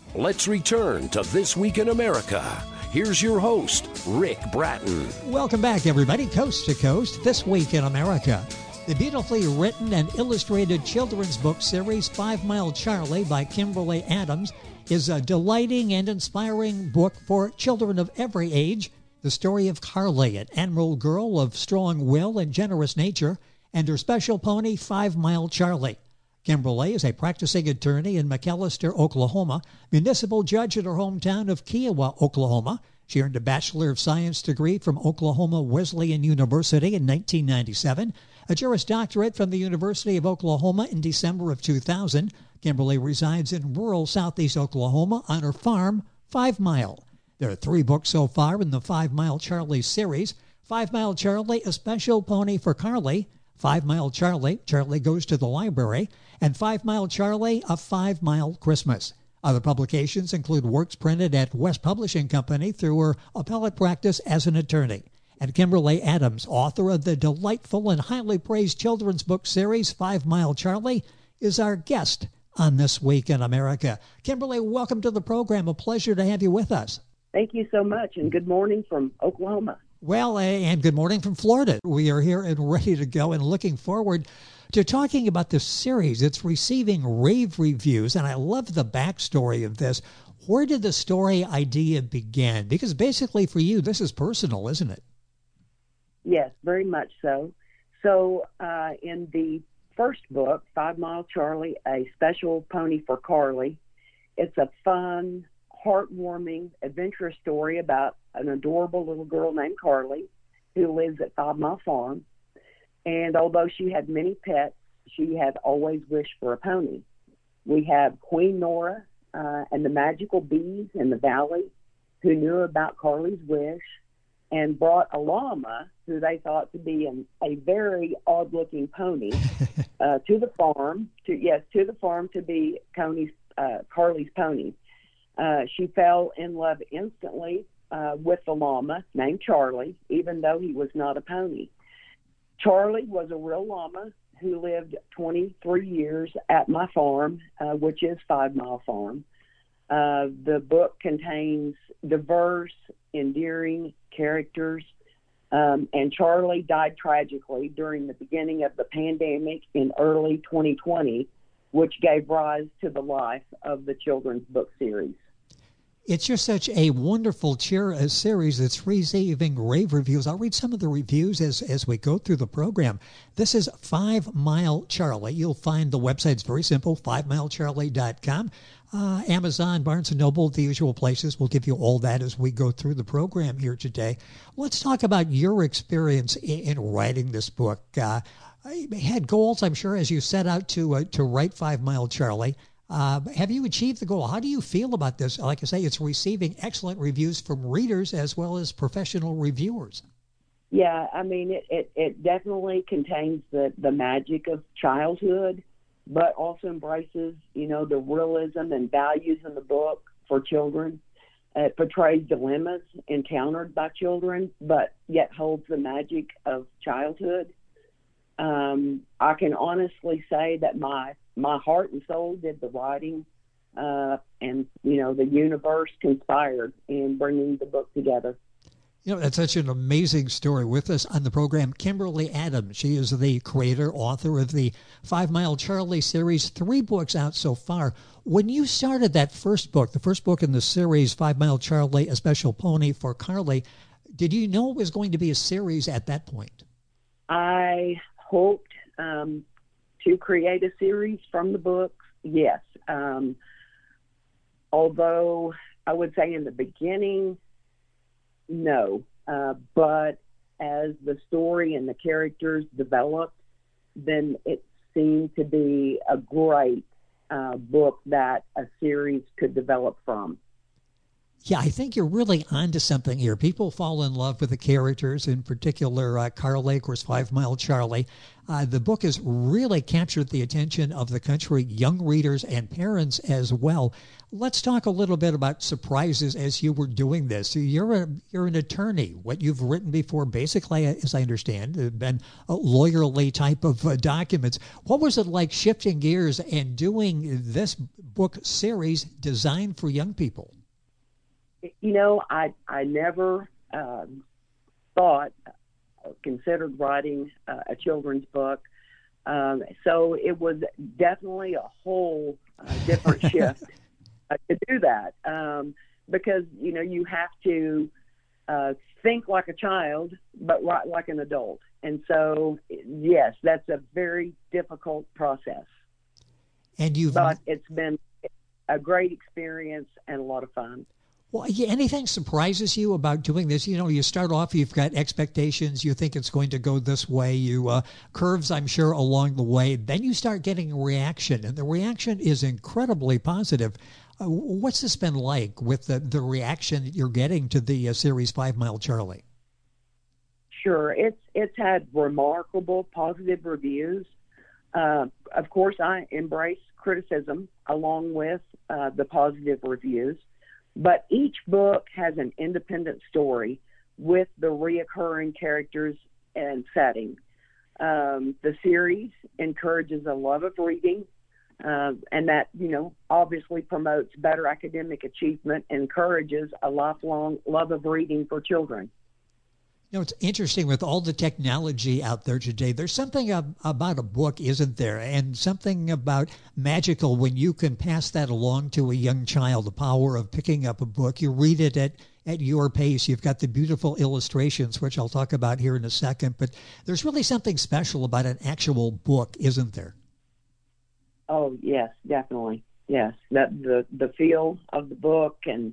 Let's return to This Week in America. Here's your host, Rick Bratton. Welcome back, everybody, coast to coast, This Week in America. The beautifully written and illustrated children's book series 5 Mile Charlie by Kimberly Adams is a delighting and inspiring book for children of every age. The story of Carly, an admirable girl of strong will and generous nature, and her special pony, 5 Mile Charlie. Kimberly is a practicing attorney in McAlester, Oklahoma, municipal judge in her hometown of Kiowa, Oklahoma. She earned a Bachelor of Science degree from Oklahoma Wesleyan University in 1997, a Juris Doctorate from the University of Oklahoma in December of 2000. Kimberly resides in rural southeast Oklahoma on her farm, 5 Mile. There are 3 books so far in the 5 Mile Charlie series. 5 Mile Charlie, a special pony for Carly. 5 Mile Charlie, Charlie Goes to the Library, and 5 Mile Charlie, A 5 Mile Christmas. Other publications include works printed at West Publishing Company through her appellate practice as an attorney. And Kimberly Adams, author of the delightful and highly praised children's book series 5 Mile Charlie, is our guest on This Week in America. Kimberly, welcome to the program. A pleasure to have you with us. Thank you so much, and good morning from Oklahoma. Well, and good morning from Florida. We are here and ready to go and looking forward to talking about this series. It's receiving rave reviews, and I love the backstory of this. Where did the story idea begin? Because basically for you, this is personal, isn't it? Yes, very much so. So in the first book, 5 Mile Charlie, A Special Pony for Carly, it's a fun, heartwarming, adventurous story about an adorable little girl named Carly who lives at 5 Mile Farm. And although she had many pets, she had always wished for a pony. We have Queen Nora and the magical bees in the valley who knew about Carly's wish and brought a llama who they thought to be a very odd-looking pony to the farm to be Carly's pony. She fell in love instantly with the llama named Charlie, even though he was not a pony. Charlie was a real llama who lived 23 years at my farm, which is 5 Mile Farm. The book contains diverse, endearing characters, and Charlie died tragically during the beginning of the pandemic in early 2020, which gave rise to the life of the children's book series. It's just such a wonderful series that's receiving rave reviews. I'll read some of the reviews as we go through the program. This is 5 Mile Charlie. You'll find the website's very simple, 5milecharlie.com. Amazon, Barnes & Noble, the usual places. We'll give you all that as we go through the program here today. Let's talk about your experience in writing this book. You had goals, I'm sure, as you set out to write 5 Mile Charlie. Have you achieved the goal? How do you feel about this? Like I say, it's receiving excellent reviews from readers as well as professional reviewers. Yeah, I mean, it definitely contains the magic of childhood, but also embraces, the realism and values in the book for children. It portrays dilemmas encountered by children, but yet holds the magic of childhood. I can honestly say that my heart and soul did the writing, and, the universe conspired in bringing the book together. That's such an amazing story. With us on the program, Kimberly Adams. She is the creator, author of the 5 Mile Charlie series, 3 books out so far. When you started that first book, the first book in the series, 5 Mile Charlie, A Special Pony for Carly, did you know it was going to be a series at that point? I hoped to create a series from the books, yes. Although I would say in the beginning, no. But as the story and the characters developed, then it seemed to be a great book that a series could develop from. Yeah, I think you're really onto something here. People fall in love with the characters, in particular Carly, of course, 5 Mile Charlie. The book has really captured the attention of the country, young readers and parents as well. Let's talk a little bit about surprises as you were doing this. You're an attorney. What you've written before, basically, as I understand, have been a lawyerly type of documents. What was it like shifting gears and doing this book series designed for young people? You know, I never thought, considered writing a children's book. So it was definitely a whole different shift to do that. Because, you know, you have to think like a child, but write like an adult. And so, yes, that's a very difficult process. But it's been a great experience and a lot of fun. Well, anything surprises you about doing this? You know, you start off, you've got expectations, you think it's going to go this way, you curves, I'm sure, along the way. Then you start getting a reaction, and the reaction is incredibly positive. What's this been like with the reaction that you're getting to the series 5 Mile Charlie? Sure. It's had remarkable positive reviews. Of course, I embrace criticism along with the positive reviews. But each book has an independent story with the reoccurring characters and setting. The series encourages a love of reading, and that, you know, obviously promotes better academic achievement, encourages a lifelong love of reading for children. You know, it's interesting with all the technology out there today. There's something about a book, isn't there? And something about magical when you can pass that along to a young child, the power of picking up a book. You read it at your pace. You've got the beautiful illustrations, which I'll talk about here in a second. But there's really something special about an actual book, isn't there? Oh, yes, definitely. Yes, that the feel of the book and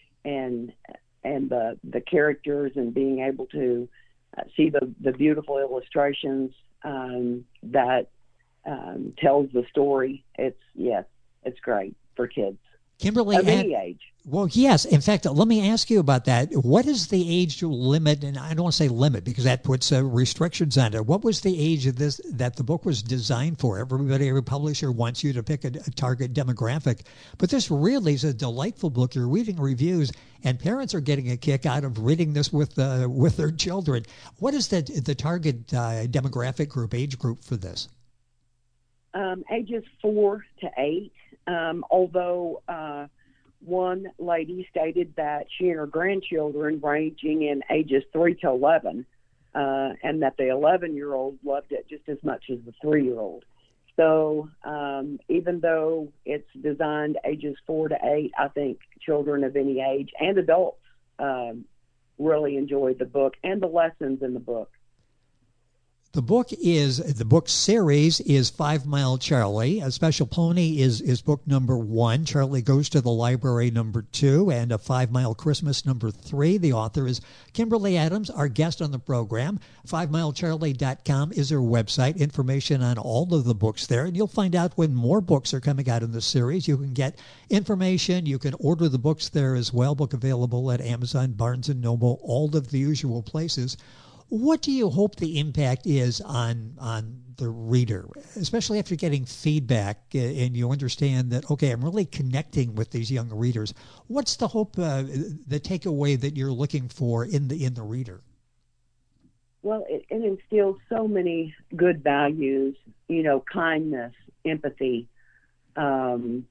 the characters and being able to see the beautiful illustrations that tells the story. It's great for kids. Kimberly, of any age. Well, yes. In fact, let me ask you about that. What is the age limit? And I don't want to say limit because that puts restrictions on it. What was the age of this that the book was designed for? Every publisher wants you to pick a target demographic. But this really is a delightful book. You're reading reviews, and parents are getting a kick out of reading this with their children. What is the target demographic group, age group for this? Ages 4 to 8. Although one lady stated that she and her grandchildren ranging in ages 3 to 11, and that the 11-year-old loved it just as much as the 3-year-old. So even though it's designed ages 4 to 8, I think children of any age and adults really enjoyed the book and the lessons in the book. The book series is 5 Mile Charlie. A Special Pony is book number 1. Charlie Goes to the Library number 2, and A 5 Mile Christmas number 3. The author is Kimberly Adams, our guest on the program. 5milecharlie.com is her website. Information on all of the books there, and you'll find out when more books are coming out in the series. You can get information. You can order the books there as well. Book available at Amazon, Barnes & Noble, all of the usual places. What do you hope the impact is on the reader, especially after getting feedback and you understand that, okay, I'm really connecting with these young readers? What's the hope, the takeaway that you're looking for in the reader? Well, it instills so many good values, you know, kindness, empathy, you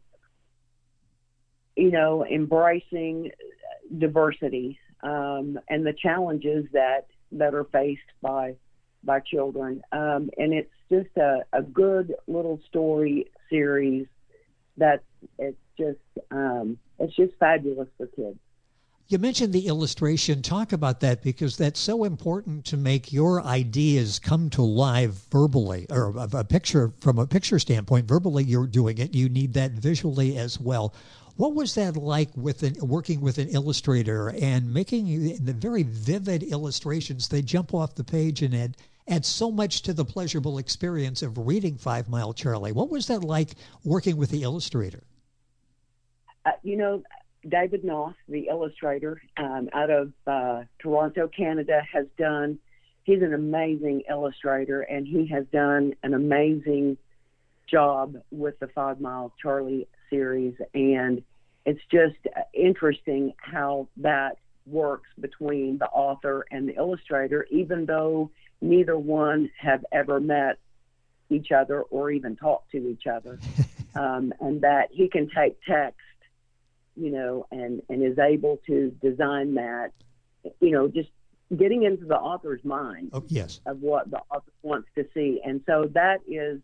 know, embracing diversity, and the challenges that are faced by children. And it's just a good little story series that it's just fabulous for kids. You mentioned the illustration. Talk about that, because that's so important to make your ideas come to life verbally, or a picture from a picture standpoint. Verbally, you're doing it. You need that visually as well. What was that like working with an illustrator and making the very vivid illustrations? They jump off the page and add so much to the pleasurable experience of reading 5 Mile Charlie. What was that like working with the illustrator? You know, David Noss, the illustrator out of Toronto, Canada, he's an amazing illustrator, and he has done an amazing job with the 5 Mile Charlie series. And it's just interesting how that works between the author and the illustrator, even though neither one have ever met each other or even talked to each other. And that he can take text, and is able to design that, just getting into the author's mind of what the author wants to see. And so that is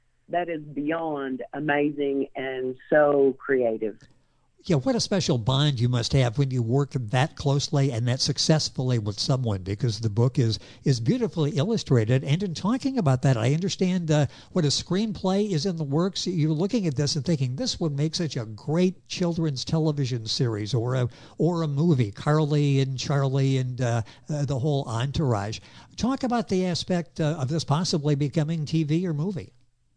beyond amazing and so creative. Yeah, what a special bond you must have when you work that closely and that successfully with someone, because the book is beautifully illustrated. And in talking about that, I understand what a screenplay is in the works. You're looking at this and thinking, this would make such a great children's television series or a movie, Carly and Charlie and the whole entourage. Talk about the aspect of this possibly becoming TV or movie.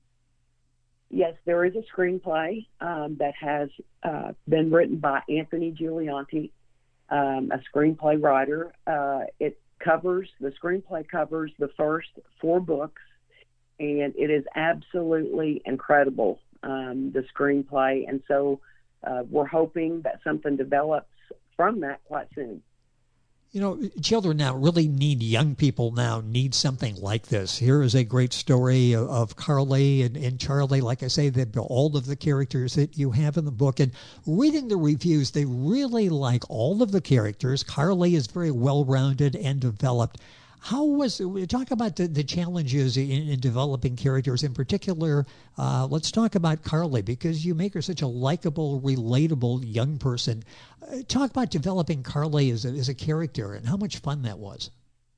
Yes, there is a screenplay that has been written by Anthony Giulianti, a screenplay writer. The screenplay covers the first 4 books, and it is absolutely incredible, the screenplay. And so we're hoping that something develops from that quite soon. Children now really need, young people now need something like this. Here is a great story of Carly and Charlie. Like I say, all of the characters that you have in the book. And reading the reviews, they really like all of the characters. Carly is very well-rounded and developed. Talk about the challenges in developing characters. In particular, let's talk about Carly, because you make her such a likable, relatable young person. Talk about developing Carly as a character and how much fun that was.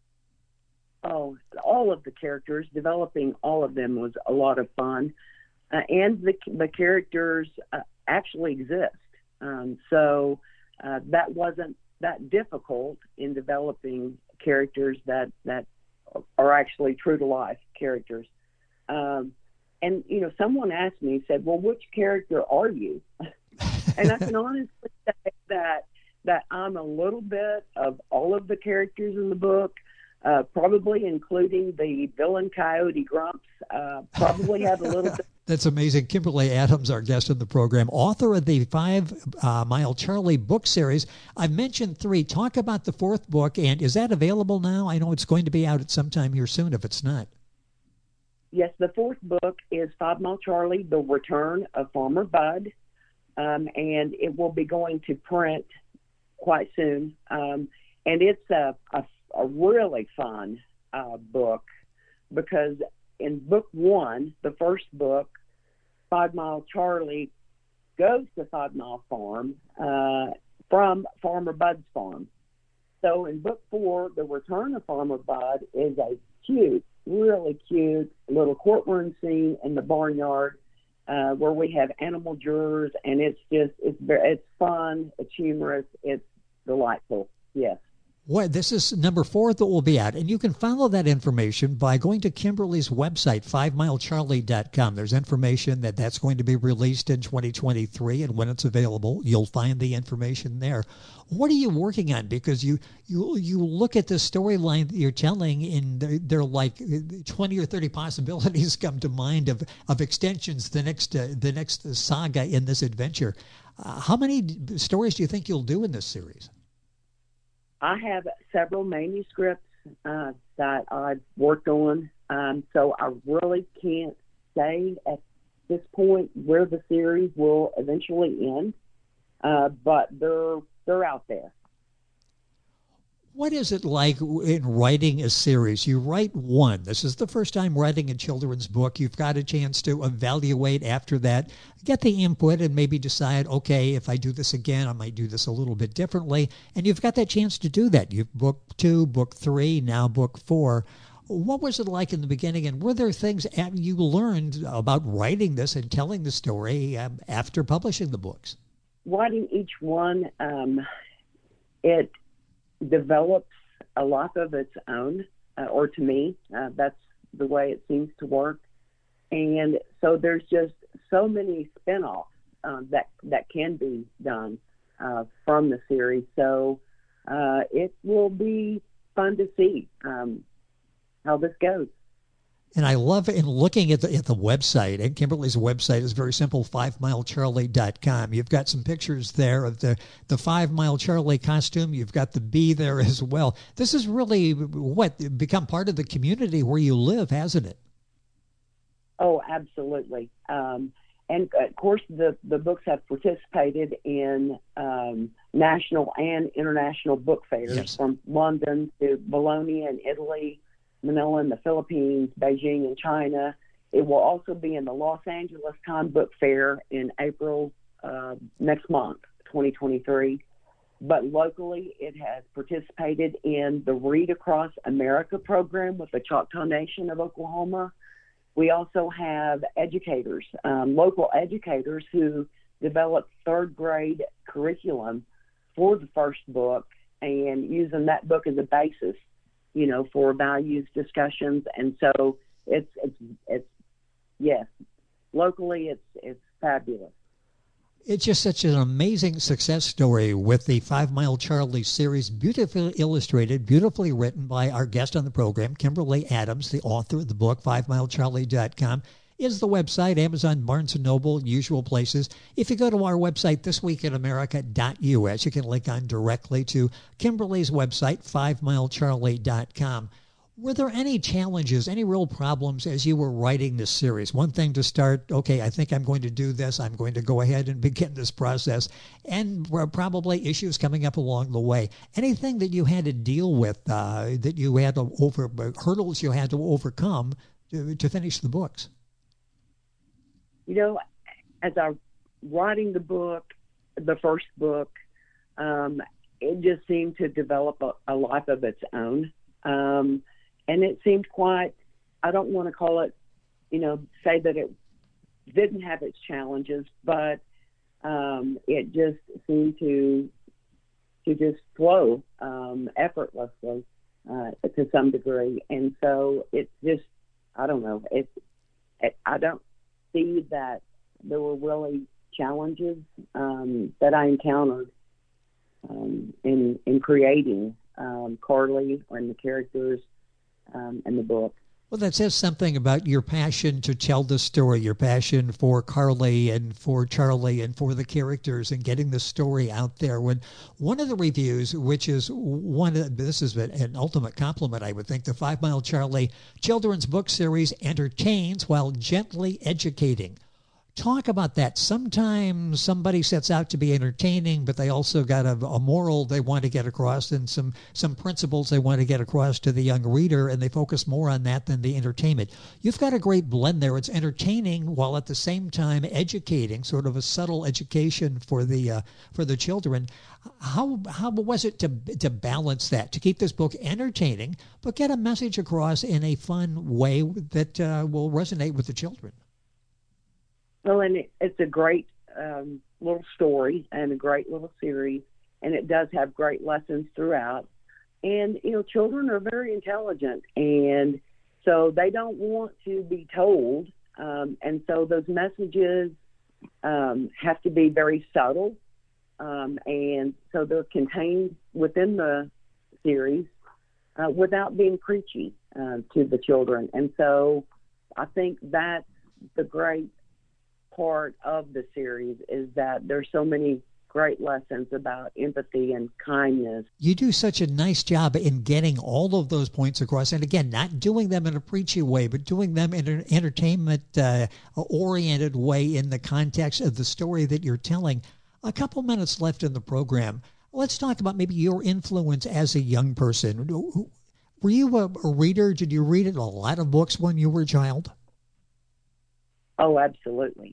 Oh, all of the characters, developing all of them was a lot of fun. And the characters actually exist. So that wasn't that difficult in developing characters that are actually true to life characters. And someone asked me, said, well, which character are you? And I can honestly say that I'm a little bit of all of the characters in the book, probably including the villain Coyote Grumps, probably have a little bit. That's amazing. Kimberly Adams, our guest on the program, author of the 5 Mile Charlie book series. I've mentioned 3. Talk about the 4th book, and is that available now? I know it's going to be out at some time here soon if it's not. Yes, the 4th book is 5 Mile Charlie, The Return of Farmer Bud, and it will be going to print quite soon. And it's a really fun book, because in book 1, the first book, 5 Mile Charlie goes to 5 Mile Farm from Farmer Bud's farm. So in book 4, The Return of Farmer Bud is a really cute little courtroom scene in the barnyard where we have animal jurors, and it's fun, it's humorous, it's delightful. Yes. Well, this is number 4 that will be out, and you can follow that information by going to Kimberly's website, 5milecharlie.com. There's information that's going to be released in 2023, and when it's available, you'll find the information there. What are you working on? Because you look at the storyline that you're telling, and there are like 20 or 30 possibilities come to mind of extensions, the next saga in this adventure. How many stories do you think you'll do in this series? I have several manuscripts that I've worked on, so I really can't say at this point where the series will eventually end, but they're out there. What is it like in writing a series? You write one. This is the first time writing a children's book. You've got a chance to evaluate after that, get the input, and maybe decide, okay, if I do this again, I might do this a little bit differently. And you've got that chance to do that. You've book 2, book 3, now book 4. What was it like in the beginning? And were there things you learned about writing this and telling the story after publishing the books? Writing each one, it develops a life of its own, or to me, that's the way it seems to work. And so there's just so many spin-offs that can be done. from the series. So it will be fun to see how this goes. And I love in looking at the website, and Kimberly's website is very simple, 5milecharlie.com. You've got some pictures there of the 5 Mile Charlie costume. You've got the bee there as well. This has really become part of the community where you live, hasn't it? Oh, absolutely. And of course, the books have participated in national and international book fairs, yes, from London to Bologna in Italy, Manila in the Philippines, Beijing in China. It will also be in the Los Angeles Con Book Fair in April next month, 2023. But locally, it has participated in the Read Across America program with the Choctaw Nation of Oklahoma. We also have educators, local educators who developed third grade curriculum for the first book and using that book as a basis, for values discussions. And so it's yes, locally it's fabulous. It's just such an amazing success story with the 5 Mile Charlie series, beautifully illustrated, beautifully written by our guest on the program, Kimberly Adams, the author of the book, 5milecharlie.com. Is the website, Amazon, Barnes & Noble, usual places. If you go to our website, thisweekinamerica.us, you can link on directly to Kimberly's website, 5milecharlie.com. Were there any challenges, any real problems as you were writing this series? One thing to start, okay, I think I'm going to do this. I'm going to go ahead and begin this process. And probably issues coming up along the way. Anything that you had to deal with, that you had to hurdles you had to overcome to finish the books? As I'm writing the book, the first book, it just seemed to develop a life of its own. And it seemed quite, I don't want to call it, say that it didn't have its challenges, but it just seemed to just flow effortlessly to some degree. And so it's just, I don't know, I don't see that there were really challenges that I encountered in creating Carly and the characters and the book. Well, that says something about your passion to tell the story, your passion for Carly and for Charlie and for the characters and getting the story out there. When one of the reviews, which is this is an ultimate compliment, I would think, the 5 Mile Charlie children's book series entertains while gently educating. Talk about that. Sometimes somebody sets out to be entertaining, but they also got a moral they want to get across and some principles they want to get across to the young reader, and they focus more on that than the entertainment. You've got a great blend there. It's entertaining while at the same time educating, sort of a subtle education for the children. How was it to balance that, to keep this book entertaining, but get a message across in a fun way that will resonate with the children? Well, and it's a great little story and a great little series, and it does have great lessons throughout. And, children are very intelligent, and so they don't want to be told. And so those messages have to be very subtle. And so they're contained within the series without being preachy to the children. And so I think that's the great part of the series, is that there's so many great lessons about empathy and kindness. You do such a nice job in getting all of those points across. And again, not doing them in a preachy way, but doing them in an entertainment-oriented way in the context of the story that you're telling. A couple minutes left in the program. Let's talk about maybe your influence as a young person. Were you a reader? Did you read a lot of books when you were a child? Oh, absolutely.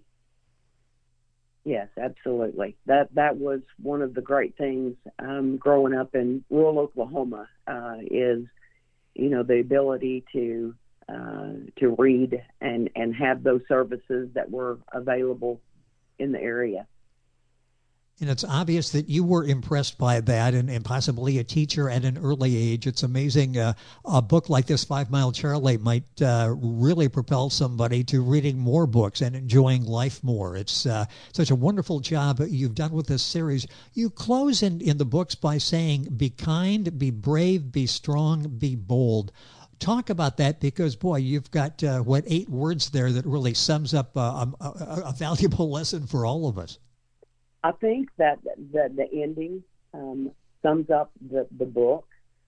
Yes, absolutely. That was one of the great things growing up in rural Oklahoma is, the ability to read and have those services that were available in the area. And it's obvious that you were impressed by that and possibly a teacher at an early age. It's amazing. A book like this, 5 Mile Charlie, might really propel somebody to reading more books and enjoying life more. It's such a wonderful job you've done with this series. You close in the books by saying, be kind, be brave, be strong, be bold. Talk about that because, boy, you've got, 8 words there that really sums up a valuable lesson for all of us. I think that the ending sums up the book.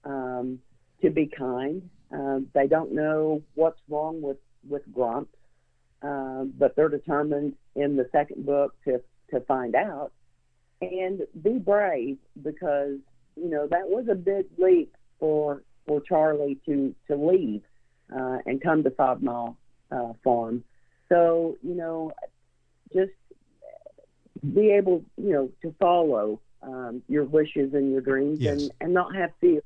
To be kind. They don't know what's wrong with Grumps, but they're determined in the second book to find out. And be brave because, that was a big leap for Charlie to leave and come to 5 Mile Farm. So, just be able, to follow your wishes and your dreams. Yes. and not have fear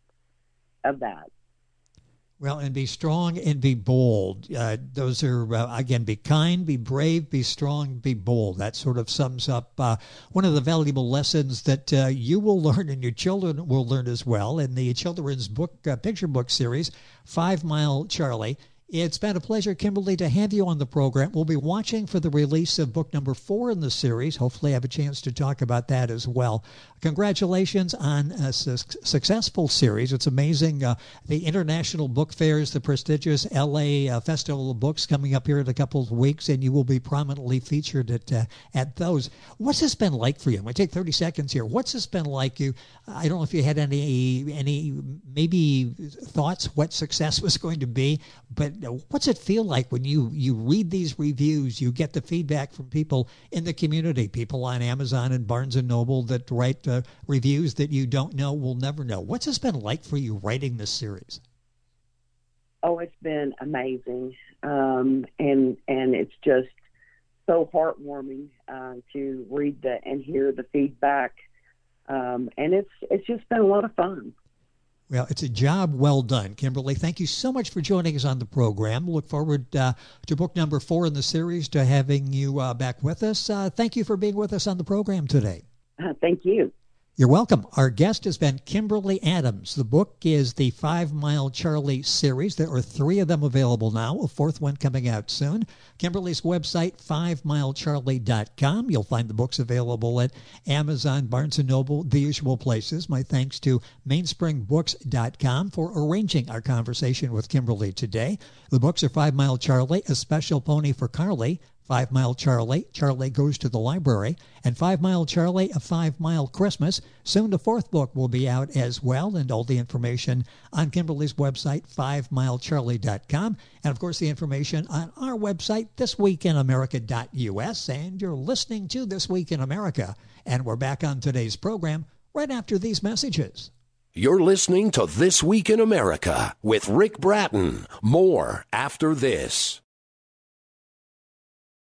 of that. Well, and be strong and be bold. Those are, again, be kind, be brave, be strong, be bold. That sort of sums up one of the valuable lessons that you will learn and your children will learn as well in the children's book, picture book series, 5 Mile Charlie. It's been a pleasure, Kimberly, to have you on the program. We'll be watching for the release of book number 4 in the series. Hopefully I have a chance to talk about that as well. Congratulations on a successful series. It's amazing. The international book fairs, the prestigious LA Festival of Books coming up here in a couple of weeks, and you will be prominently featured at those. What's this been like for you? I'm going to take 30 seconds here. What's this been like? I don't know if you had any maybe thoughts what success was going to be, but what's it feel like when you read these reviews, you get the feedback from people in the community, people on Amazon and Barnes & Noble that write reviews that you don't know will never know. What's this been like for you writing this series? Oh, it's been amazing. And it's just so heartwarming to read and hear the feedback. And it's just been a lot of fun. Well, it's a job well done, Kimberly. Thank you so much for joining us on the program. Look forward to book number 4 in the series, to having you back with us. Thank you for being with us on the program today. Thank you. You're welcome. Our guest has been Kimberly Adams. The book is the 5 Mile Charlie series. There are 3 of them available now, a 4th one coming out soon. Kimberly's website, 5milecharlie.com. You'll find the books available at Amazon, Barnes & Noble, the usual places. My thanks to mainspringbooks.com for arranging our conversation with Kimberly today. The books are 5 Mile Charlie, A Special Pony for Carly, 5 Mile Charlie, Charlie Goes to the Library, and 5 Mile Charlie, A 5 Mile Christmas. Soon the 4th book will be out as well, and all the information on Kimberly's website, 5milecharlie.com, and of course the information on our website, thisweekinamerica.us, and you're listening to This Week in America, and we're back on today's program right after these messages. You're listening to This Week in America with Rick Bratton. More after this.